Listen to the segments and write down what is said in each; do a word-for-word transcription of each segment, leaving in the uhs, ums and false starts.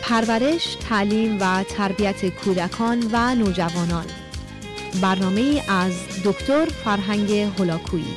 پرورش، تعلیم و تربیت کودکان و نوجوانان. برنامه از دکتر فرهنگ هولاکویی.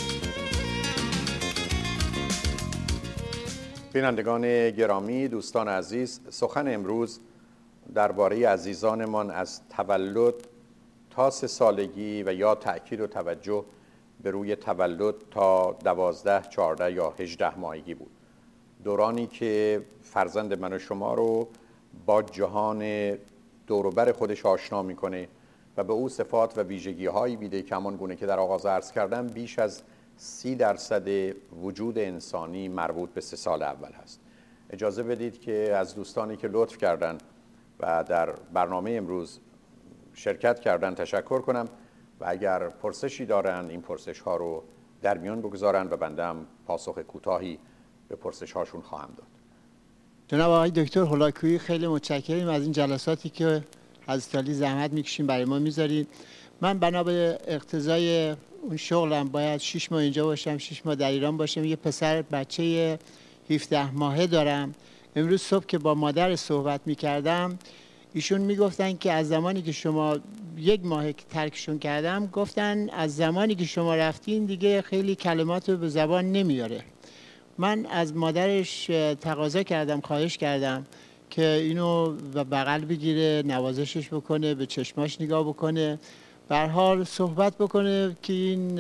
بینندگان گرامی، دوستان عزیز، سخن امروز درباره عزیزانمان از تولد تا سه سالگی و یا تأکید و توجه به روی تولد تا دوازده، چهارده یا هجده ماهگی بود. دورانی که فرزند من و شما رو با جهان دوروبر خودش آشنا میکنه و به او صفات و ویژگی هایی میده که همان گونه که در آغاز عرض کردم بیش از سی درصد وجود انسانی مربوط به سه سال اول هست. اجازه بدید که از دوستانی که لطف کردن و در برنامه امروز شرکت کردن تشکر کنم و اگر پرسشی دارن این پرسش ها رو در میان بگذارن و بنده هم پاسخ کوتاهی به پرسش هاشون خواهم داد. جناب آقای دکتر هولاکویی، خیلی متشکریم از این جلساتی که حضرت علی زحمت میکشین برای ما میذارید. من بنا به اقتضای اون شغلم باید شش ماه اینجا باشم، شش ماه در ایران باشم. یه پسر بچه هفده ماهه دارم. امروز صبح که با مادر صحبت میکردم ایشون میگفتن که از زمانی که شما یک ماه ترکشون کردم، گفتن از زمانی که شما رفتین دیگه خیلی کلمات رو به زبان نمیاره. من از مادرش تقاضا کردم، خواهش کردم که اینو و بغل بگیره، نوازشش بکنه، به چشماش نگاه بکنه، به هر حال صحبت بکنه که این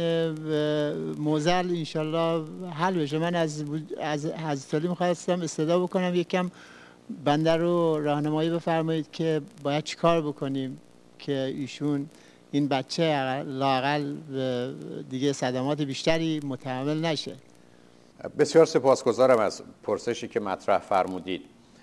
معضل انشالله حل بشه. من از از حضرت علی می‌خواستم استدعا بکنم یکم بنده رو راهنمایی بفرمایید که باید چی کار بکنیم که ایشون این بچه لااقل دیگه صدمات بیشتری متحمل نشه. بسیار سپاسگزارم از پرسشی که مطرح فرمودید.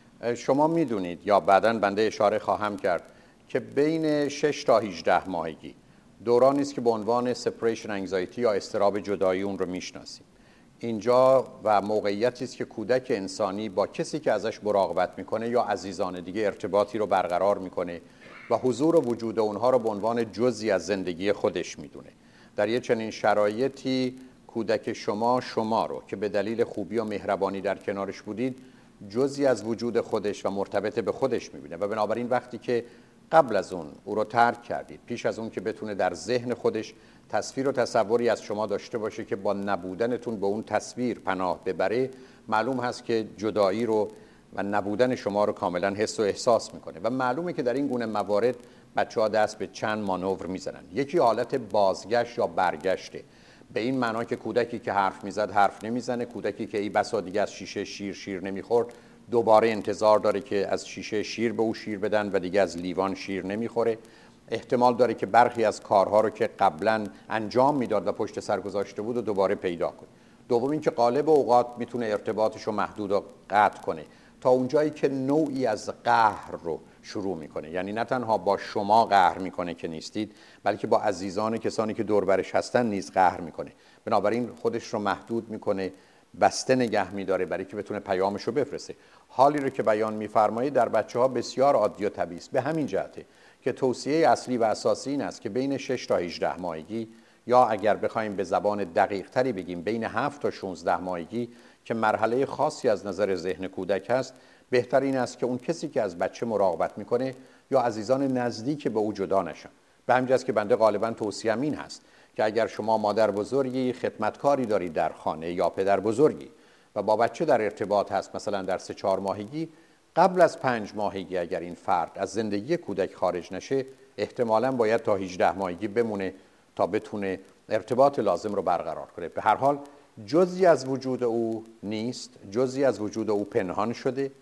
شما میدونید یا بعداً بنده اشاره خواهم کرد که بین شش تا هجده ماهگی دورانی است که به عنوان سپریشن انگزایتی یا اضطراب جدایی اون رو میشناسیم. اینجا و موقعیتی است که کودک انسانی با کسی که ازش مراقبت میکنه یا عزیزان دیگه ارتباطی رو برقرار میکنه و حضور و وجود اونها رو به عنوان جزئی از زندگی خودش میدونه. در یه چنین شرایطی کودک شما شما رو که به دلیل خوبی و مهربانی در کنارش بودید جزئی از وجود خودش و مرتبط به خودش میبینه و بنابراین وقتی که قبل از اون او رو ترک کردید، پیش از اون که بتونه در ذهن خودش تصویر و تصوری از شما داشته باشه که با نبودنتون به اون تصویر پناه ببره، معلوم هست که جدایی رو و نبودن شما رو کاملا حس و احساس میکنه و معلومه که در این گونه موارد بچه‌ها دست به چند مانور میزنن. یکی حالت بازگشت یا برگشته، به این معنا که کودکی که حرف میزد حرف نمیزنه، کودکی که ای بسا دیگه از شیشه شیر شیر نمیخورد دوباره انتظار داره که از شیشه شیر به او شیر بدن و دیگه از لیوان شیر نمیخوره. احتمال داره که برخی از کارها رو که قبلا انجام میداد و پشت سر گذاشته بود و دوباره پیدا کنه. دوم اینکه غالب اوقات میتونه ارتباطش رو محدود و قطع کنه تا اونجایی که نوعی از قهر رو شروع میکنه. یعنی نه تنها با شما قهر میکنه که نیستید، بلکه با عزیزان کسانی که دور برش هستن نیز قهر میکنه. بنابراین خودش رو محدود میکنه، بسته نگه میداره برای که بتونه پیامش رو بفرسته. حالی رو که بیان میفرمایید در بچه‌ها بسیار عادی و طبیعی است. به همین جهته که توصیه اصلی و اساسی این است که بین شش تا هجده ماهگی یا اگر بخوایم به زبان دقیق تری بگیم بین هفت تا شانزده ماهگی که مرحله خاصی از نظر ذهن کودک هست، بهتر این است که اون کسی که از بچه مراقبت میکنه یا عزیزان نزدیک به او جدا نشن. به همین جهت که بنده غالبا توصیه‌ام این هست که اگر شما مادر بزرگی خدمتکاری دارید در خانه یا پدر بزرگی و با بچه در ارتباط هست، مثلا در سه چهار ماهگی، قبل از پنج ماهگی اگر این فرد از زندگی کودک خارج نشه، احتمالاً باید تا هجده ماهگی بمونه تا بتونه ارتباط لازم رو برقرار کنه. به هر حال جزئی از وجود او نیست، جزئی از وجود او پنهان شده،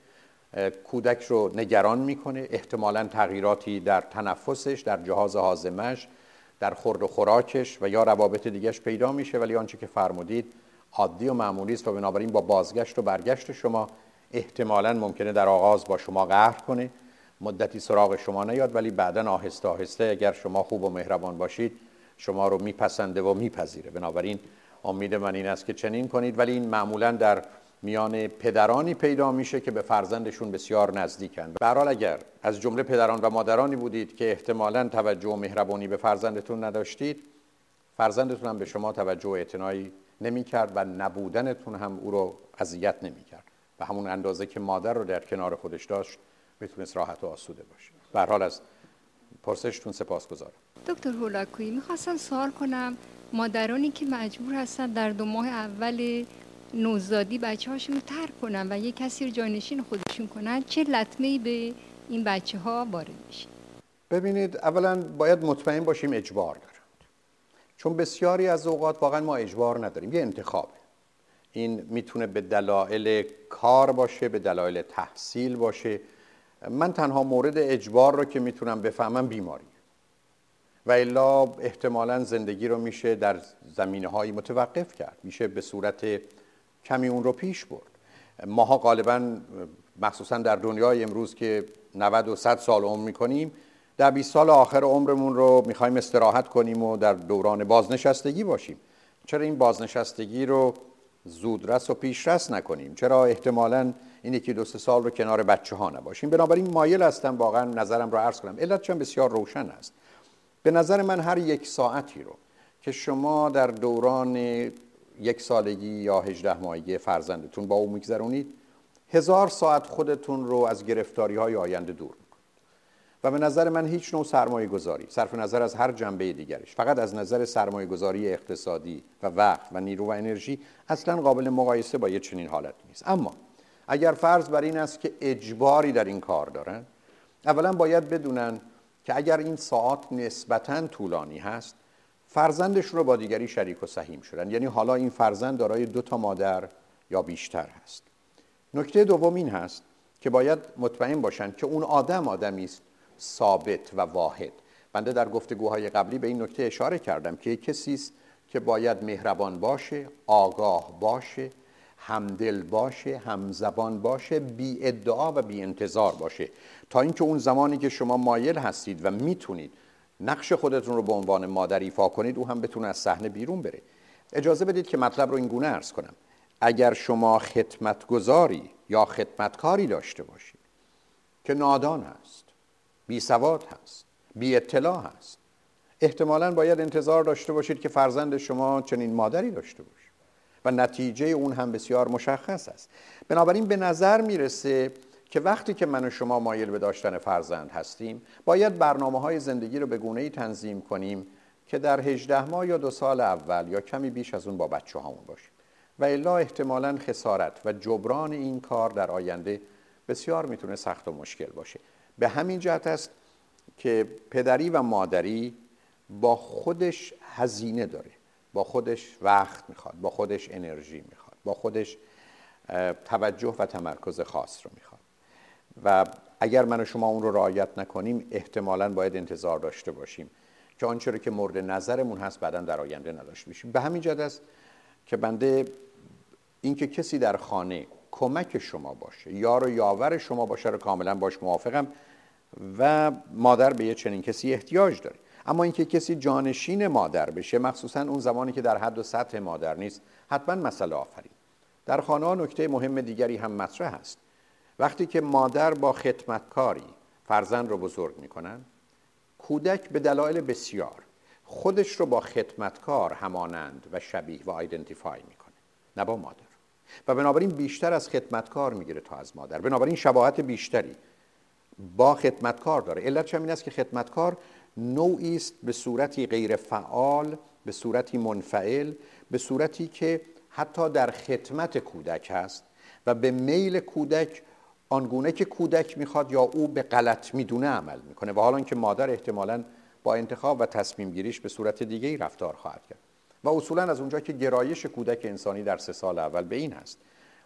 کودک رو نگران میکنه، احتمالاً تغییراتی در تنفسش، در جهاز هاضمه‌اش، در خورد و خوراکش و یا روابط دیگه‌اش پیدا میشه، ولی آنچه که فرمودید عادی و معمولی است و بنابراین با بازگشت و برگشت شما احتمالاً ممکنه در آغاز با شما قهر کنه، مدتی سراغ شما نیاد، ولی بعداً آهسته آهسته اگر شما خوب و مهربان باشید شما رو میپسنده و میپذیره. بنابراین امید من این است که چنین کنید، ولی این معمولاً در میان پدرانی پیدا میشه که به فرزندشون بسیار نزدیکن. به هر حال اگر از جمله پدران و مادرانی بودید که احتمالاً توجه و مهربانی به فرزندتون نداشتید، فرزندتون هم به شما توجه و اعتنایی نمی‌کرد و نبودنتون هم او رو اذیت نمی‌کرد. به همون اندازه که مادر رو در کنار خودش داشت میتونست راحت و آسوده باشه. به هر حال از پرسشتون سپاسگزارم. دکتر هولاکویی، میخواستم سوال کنم مادرانی که مجبور هستن در دو ماه اول نوزادی بچه هاشون رو ترک کنن و یک کسی رو جانشین خودشون کنن، چه لطمه‌ای به این بچه ها وارد میشه؟ ببینید، اولا باید مطمئن باشیم اجبار دارند، چون بسیاری از اوقات واقعا ما اجبار نداریم، یه انتخابه. این میتونه به دلایل کار باشه، به دلایل تحصیل باشه. من تنها مورد اجبار رو که میتونم بفهمم بیماریه و الا احتمالاً زندگی رو میشه در زمینه‌های متوقف کرد، میشه به صورت کمی اون رو پیش برد. ماها غالباً مخصوصاً در دنیای امروز که نود و صد سال عمر میکنیم، در بیست سال آخر عمرمون رو میخوایم استراحت کنیم و در دوران بازنشستگی باشیم. چرا این بازنشستگی رو زودرس و پیشرس نکنیم؟ چرا احتمالاً این یکی دو سه سال رو کنار بچه ها نباشیم؟ بنابراین مایل هستم واقعا نظرم رو عرض کنم. علت چون بسیار روشن است. به نظر من هر یک ساعتی رو که شما در دوران یک سالگی یا هجده ماهگی فرزندتون با او میگذرونید، هزار ساعت خودتون رو از گرفتاری های آینده دور میکنید. و به نظر من هیچ نوع سرمایه گذاری، صرف نظر از هر جنبه دیگرش، فقط از نظر سرمایه گذاری اقتصادی و وقت و نیرو و انرژی اصلا قابل مقایسه با یه چنین حالت نیست. اما اگر فرض بر این است که اجباری در این کار دارن، اولا باید بدونن که اگر این ساعات نسبتاً طولانی هست، فرزندشون رو با دیگری شریک و سهیم شدن، یعنی حالا این فرزند دارای دو تا مادر یا بیشتر هست. نکته دوم این هست که باید مطمئن باشن که اون آدم آدمی است ثابت و واحد. بنده در گفتگوهای قبلی به این نکته اشاره کردم که یک کسی است که باید مهربان باشه، آگاه باشه، همدل باشه، همزبان باشه، بی ادعا و بی انتظار باشه، تا اینکه اون زمانی که شما مایل هستید و میتونید نقش خودتون رو به عنوان مادر ایفا کنید، او هم بتونه از صحنه بیرون بره. اجازه بدید که مطلب رو این گونه عرض کنم. اگر شما خدمتگزاری یا خدمتکاری داشته باشید که نادان هست، بی سواد هست، بی اطلاع هست، احتمالاً باید انتظار داشته باشید که فرزند شما چنین مادری داشته باشه و نتیجه اون هم بسیار مشخص است. بنابراین به نظر میرسه که وقتی که من و شما مایل به داشتن فرزند هستیم، باید برنامه‌های زندگی رو به گونه‌ای تنظیم کنیم که در هجده ماه یا دو سال اول یا کمی بیش از اون با بچه هامون باشیم و الا احتمالاً خسارت و جبران این کار در آینده بسیار میتونه سخت و مشکل باشه. به همین جهت است که پدری و مادری با خودش هزینه داره، با خودش وقت میخواد، با خودش انرژی میخواد، با خودش توجه و تمرکز خاص رو میخواد و اگر من و شما اون رو رعایت نکنیم، احتمالاً باید انتظار داشته باشیم که آنچه رو که مورد نظرمون هست بعداً در آینده نداشته باشیم. به همین جهت است که بنده اینکه کسی در خانه کمک شما باشه، یار و یاور شما باشه، رو کاملاً باش موافقم و مادر به یه چنین کسی احتیاج داره. اما اینکه کسی جانشین مادر بشه، مخصوصاً اون زمانی که در حد و سطح مادر نیست، حتما مسئله آفرین. در خانه ها نکته مهم دیگری هم مطرح است. وقتی که مادر با خدمتکاری فرزند رو بزرگ میکنن، کودک به دلایل بسیار خودش رو با خدمتکار همانند و شبیه و آیدنتیفای میکنه، نه با مادر، و بنابراین بیشتر از خدمتکار میگیره تا از مادر. بنابراین شباهت بیشتری با خدمتکار داره. علتش هم این است که خدمتکار نوعی است به صورتی غیر فعال، به صورتی منفعل، به صورتی که حتی در خدمت کودک هست و به میل کودک، آنگونه که کودک میخواد یا او به غلط میدونه عمل میکنه، و حالا اینکه مادر احتمالاً با انتخاب و تصمیم گیریش به صورت دیگه‌ای رفتار خواهد کرد. و اصولاً از اونجا که گرایش کودک انسانی در سه سال اول به این هست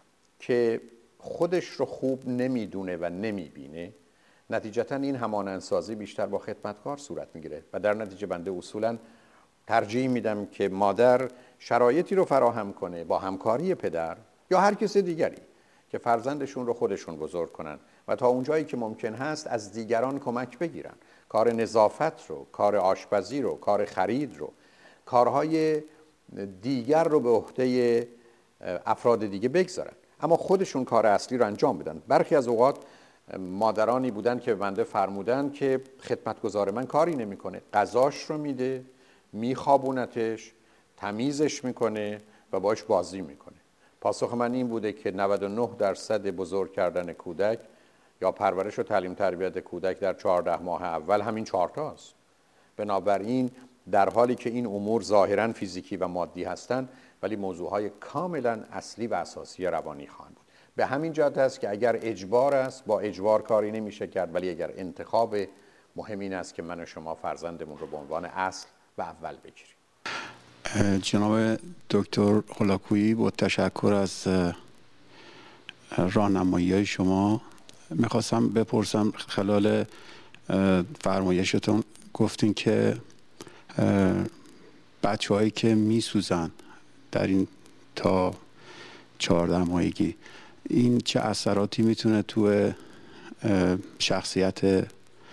که خودش رو خوب نمیدونه و نمیبینه، نتیجتاً این همانندسازی بیشتر با خدمتکار صورت میگیره و در نتیجه بنده اصولاً ترجیح میدم که مادر شرایطی رو فراهم کنه با همکاری پدر یا هر کس دیگری که فرزندشون رو خودشون بزرگ کنن و تا اونجایی که ممکن هست از دیگران کمک بگیرن، کار نظافت رو، کار آشپزی رو، کار خرید رو، کارهای دیگر رو به عهده افراد دیگه بگذارن، اما خودشون کار اصلی رو انجام بدن. برخی از اوقات مادرانی بودن که بنده فرمودن که خدمتگزار من کاری نمیکنه، غذاش رو میده، میخوابونتش، تمیزش میکنه و باش بازی میکنه. پاسخ من این بوده که نود و نه درصد بزرگ کردن کودک یا پرورش و تعلیم تربیت کودک در چهارده ماه اول همین چهار تاست. بنابراین در حالی که این امور ظاهراً فیزیکی و مادی هستند، ولی موضوعهای کاملاً اصلی و اساسی روانی خواهند بود. به همین جهت است که اگر اجبار است، با اجبار کاری نمیشه کرد، ولی اگر انتخاب، مهم این است که من و شما فرزندمون رو به عنوان اصل و اول بگیریم. جناب دکتر هولاکویی، با تشکر از راهنمایی شما میخواستم بپرسم، خلال فرمایشتون گفتین که بچه هایی که میسوزن در این تا چهارده ماهگی، این چه اثراتی میتونه تو شخصیت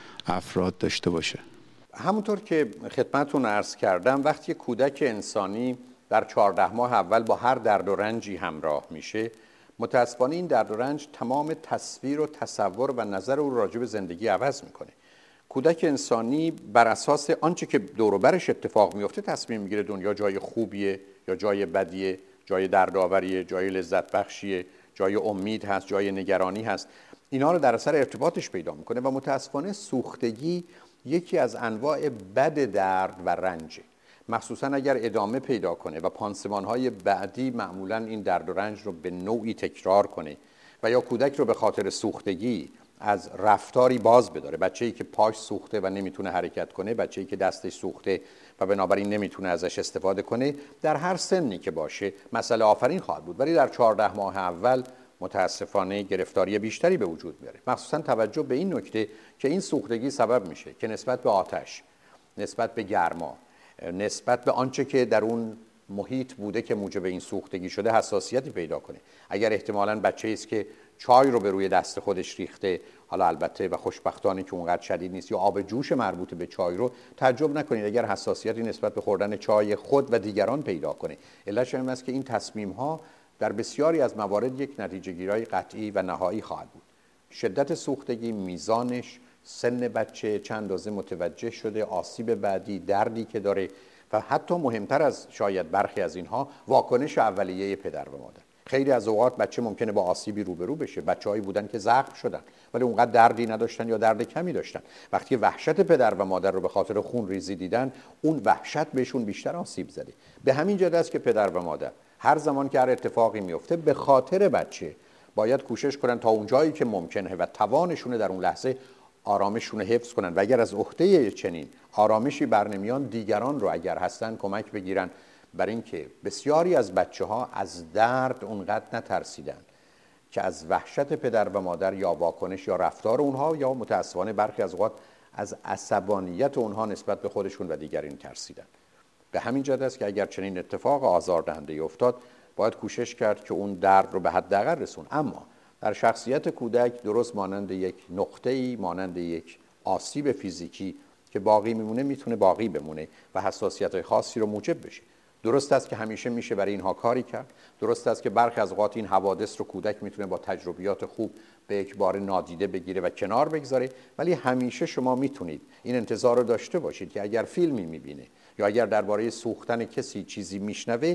افراد داشته باشه؟ همونطور که خدمتتون عرض کردم، وقتی کودک انسانی در چهارده ماه اول با هر درد و رنجی همراه میشه، متاسفانه این درد و رنج تمام تصویر و تصور و نظر او راجع به زندگی عوض میکنه. کودک انسانی بر اساس آنچه که دور و برش اتفاق میفته تصمیم میگیره دنیا جای خوبیه یا جای بدیه، جای دردآوریه، جای لذت بخشیه، جای امید هست، جای نگرانی هست. اینا رو در اثر ارتباطش پیدا میکنه و متاسفانه سوختگی یکی از انواع بد درد و رنجه، مخصوصا اگر ادامه پیدا کنه و پانسمان‌های بعدی معمولا این درد و رنج رو به نوعی تکرار کنه و یا کودک رو به خاطر سوختگی از رفتاری باز بداره. بچه‌ای که پاش سوخته و نمیتونه حرکت کنه، بچه‌ای که دستش سوخته و بنابراین نمیتونه ازش استفاده کنه، در هر سنی که باشه مسئله آفرین خواهد بود، ولی در چهارده ماه اول متاسفانه گرفتاری بیشتری به وجود میاره، مخصوصا توجه به این نکته که این سوختگی سبب میشه که نسبت به آتش، نسبت به گرما، نسبت به آنچه که در اون محیط بوده که موجب این سوختگی شده حساسیتی پیدا کنه. اگر احتمالاً بچه‌ای است که چای رو به روی دست خودش ریخته، حالا البته و خوشبختانه که اونقدر شدید نیست، یا آب جوش مربوط به چای رو، تعجب نکنید اگر حساسیتی نسبت به خوردن چای خود و دیگران پیدا کنه. علتش این است که این تصمیم‌ها در بسیاری از موارد یک نتیجه گیری قطعی و نهایی خواهد بود. شدت سوختگی، میزانش، سن بچه، چند اندازه متوجه شده، آسیب بعدی، دردی که داره و حتی مهمتر از شاید برخی از اینها، واکنش اولیه پدر و مادر. خیلی از اوقات بچه ممکنه با آسیبی روبرو بشه. بچه‌هایی بودن که زخم شدن ولی اونقدر دردی نداشتن یا درد کمی داشتن. وقتی وحشت پدر و مادر رو به خاطر خون ریزی دیدن، اون وحشت بهشون بیشتر آسیب زده. به همین جهت است که پدر و مادر هر زمان که هر اتفاقی میفته به خاطر بچه باید کوشش کنن تا اونجایی که ممکنه و توانشونه در اون لحظه آرامششون رو حفظ کنن و اگر از عهده چنین آرامشی برنمیان، دیگران رو اگر هستن کمک بگیرن، برای اینکه بسیاری از بچه‌ها از درد اونقدر نترسیدن که از وحشت پدر و مادر یا واکنش یا رفتار اونها، یا متاسفانه برخی از اوقات از عصبانیت اونها نسبت به خودشون و دیگران ترسیدن. به همین جهت است که اگر چنین اتفاق آزاردهنده افتاد، باید کوشش کرد که اون درد رو به حداقل رسون. اما در شخصیت کودک درست مانند یک نقطه‌ای، مانند یک آسیب فیزیکی که باقی میمونه، میتونه باقی بمونه و حساسیت‌های خاصی رو موجب بشه. درست است که همیشه میشه برای اینها کاری کرد. درست است که برخی از اوقات این حوادث رو کودک میتونه با تجربیات خوب به یک بار نادیده بگیره و کنار بگذاره، ولی همیشه شما میتونید این انتظار رو داشته باشید که اگر فیلمی میبینه یا اگر درباره سوختن کسی چیزی میشنوه،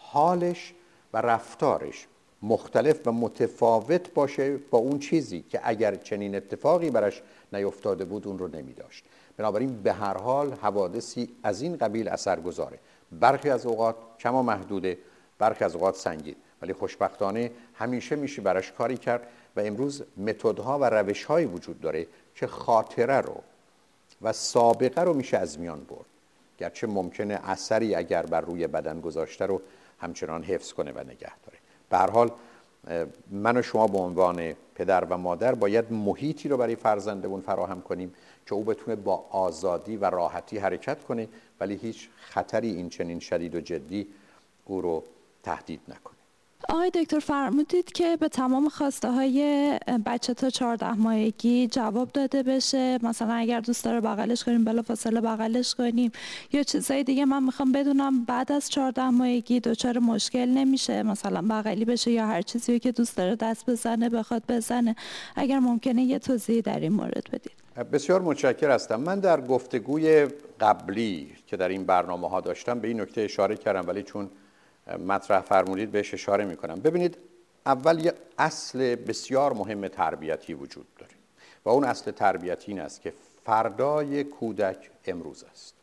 حالش و رفتارش مختلف و متفاوت باشه با اون چیزی که اگر چنین اتفاقی براش نیفتاده بود اون رو نمیداشت. بنابراین به هر حال حوادثی از این قبیل اثرگذاره، برخی از اوقات کم و محدوده، برخی از اوقات سنگین، ولی خوشبختانه همیشه میشه براش کاری کرد و امروز متدها و روش‌هایی وجود داره که خاطره رو و سابقه رو میشه از میان برد، گرچه ممکنه اثری اگر بر روی بدن گذاشته رو همچنان حفظ کنه و نگه داره. به هر حال من و شما به عنوان پدر و مادر باید محیطی رو برای فرزندمون فراهم کنیم که او بتونه با آزادی و راحتی حرکت کنه، ولی هیچ خطری این چنین شدید و جدی او رو تهدید نکنه. آقای دکتر فرمودید که به تمام خواسته های بچه تا چهارده ماهگی جواب داده بشه، مثلا اگر دوست داره بغلش کنیم بلافاصله بغلش کنیم یا چیزای دیگه. من میخوام بدونم بعد از چهارده ماهگی دچار مشکل نمیشه مثلا بغلی بشه یا هر چیزی که دوست داره دست بزنه بخواد بزنه؟ اگر ممکنه یه توضیح در این مورد بدید. بسیار متشکر هستم. من در گفتگوی قبلی که در این برنامه ها داشتم به این نکته اشاره کردم، ولی چون مطرح فرمودید بهش اشاره میکنم. ببینید، اول یه اصل بسیار مهم تربیتی وجود داره و اون اصل تربیتی این است که فردای کودک امروز است.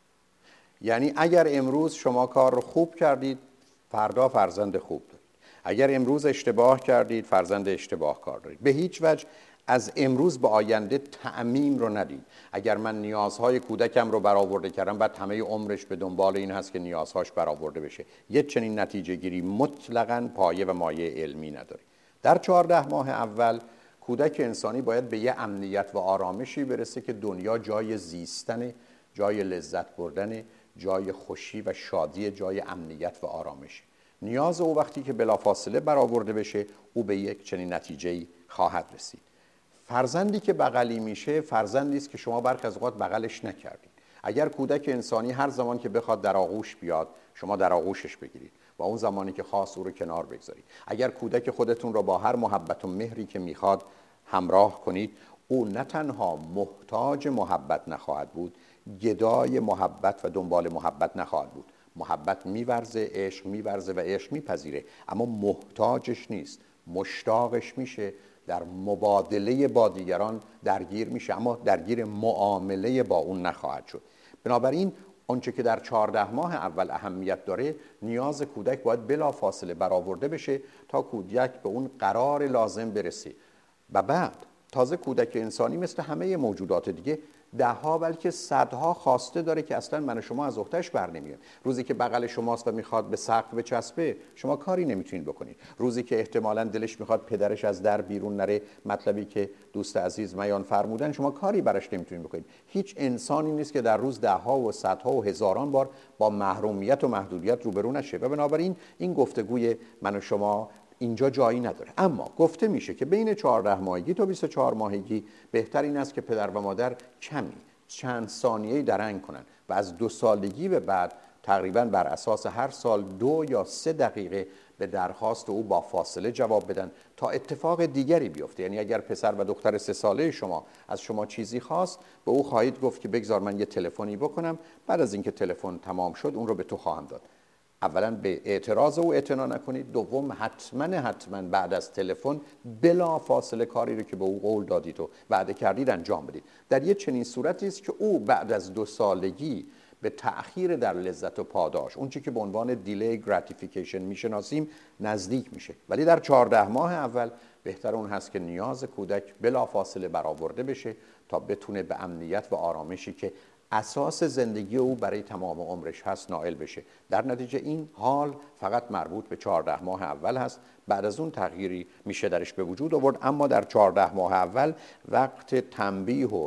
یعنی اگر امروز شما کار رو خوب کردید، فردا فرزند خوب دارید. اگر امروز اشتباه کردید، فرزند اشتباه کار دارید. به هیچ وجه از امروز به آینده تعمیم رو ندید. اگر من نیازهای کودکم رو برآورده کردم، بعد همه عمرش به دنبال این هست که نیازهاش برآورده بشه. یه چنین نتیجه گیری مطلقاً پایه و مایه علمی نداره. در چهارده ماه اول کودک انسانی باید به یه امنیت و آرامشی برسه که دنیا جای زیستن، جای لذت بردن، جای خوشی و شادی، جای امنیت و آرامش. نیاز او وقتی که بلافاصله برآورده بشه، او به یک چنین نتیجه‌ای خواهد رسید. فرزندی که بغلی میشه، فرزندی است که شما برخی از اوقات بغلش نکردید. اگر کودک انسانی هر زمان که بخواد در آغوش بیاد، شما در آغوشش بگیرید و اون زمانی که خواست او رو کنار بگذارید. اگر کودک خودتون رو با هر محبت و مهری که میخواد همراه کنید، او نه تنها محتاج محبت نخواهد بود، گدای محبت و دنبال محبت نخواهد بود. محبت میورزه، عشق میورزه و عشق میپذیره، اما محتاجش نیست، مشتاقش میشه، در مبادله با دیگران درگیر میشه، اما درگیر معامله با اون نخواهد شد. بنابراین آنچه که در چهارده ماه اول اهمیت داره، نیاز کودک باید بلا فاصله برآورده بشه تا کودک به اون قرار لازم برسه و بعد تازه کودک انسانی مثل همه موجودات دیگه ده ها بلکه صدها خواسته داره که اصلا من و شما از عهده‌اش بر نمیاد. روزی که بغل شماست و میخواد به سقف بچسبه، شما کاری نمیتونید بکنید. روزی که احتمالاً دلش میخواد پدرش از در بیرون نره، مطلبی که دوست عزیز میان فرمودن، شما کاری براش نمیتونید بکنید. هیچ انسانی نیست که در روز ده ها و صدها و هزاران بار با محرومیت و محدودیت روبرو نشه و بنابراین این گفتگوی من و شما اینجا جایی نداره. اما گفته میشه که بین چهارده ماهگی تا بیست و چهار ماهگی بهتر این است که پدر و مادر کمی چند ثانیه‌ای درنگ کنن و از دو سالگی به بعد تقریباً بر اساس هر سال دو یا سه دقیقه به درخواست او با فاصله جواب بدن تا اتفاق دیگری بیفته. یعنی اگر پسر و دختر سه ساله شما از شما چیزی خواست، به او خواهید گفت که بگذار من یه تلفنی بکنم، بعد از اینکه تلفن تمام شد اون رو به تو خواهم داد. اولا به اعتراض او اعتنا نکنید، دوم حتما حتما بعد از تلفن بلا فاصله کاری رو که به او قول دادید و وعده کردید انجام بدید. در یک چنین صورتی است که او بعد از دو سالگی به تأخیر در لذت و پاداش، اون چی که به عنوان دیلی گراتیفیکیشن میشناسیم، نزدیک میشه. ولی در چهارده ماه اول بهتر اون هست که نیاز کودک بلا فاصله برآورده بشه تا بتونه به امنیت و آرامشی که اساس زندگی او برای تمام عمرش هست نائل بشه. در نتیجه این حال فقط مربوط به چهارده ماه اول هست، بعد از اون تغییری میشه درش به وجود آورد. اما در چهارده ماه اول وقت تنبیه و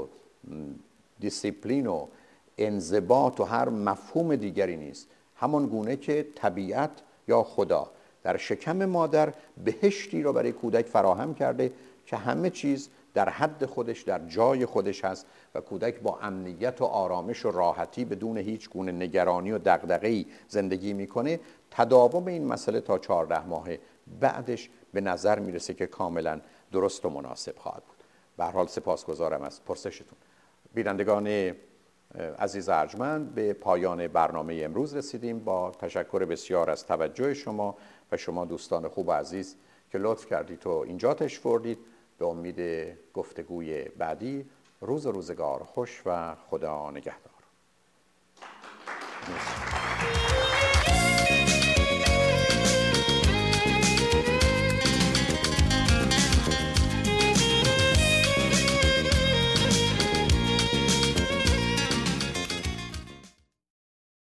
دیسیپلین و انضباط و هر مفهوم دیگری نیست. همان گونه که طبیعت یا خدا در شکم مادر بهشتی را برای کودک فراهم کرده که همه چیز در حد خودش، در جای خودش هست و کودک با امنیت و آرامش و راحتی بدون هیچ گونه نگرانی و دغدغه‌ای زندگی میکنه، تداوم این مسئله تا چهارده ماه بعدش به نظر میرسه که کاملا درست و مناسب خواهد بود. به هر حال سپاسگزارم از پرسشتون. بینندگان عزیز ارجمند، به پایان برنامه امروز رسیدیم. با تشکر بسیار از توجه شما و شما دوستان خوب و عزیز که لطف کردید و اینجا تشریف آوردید. به امید گفتگوی بعدی، روز و روزگار خوش و خدا نگهدار.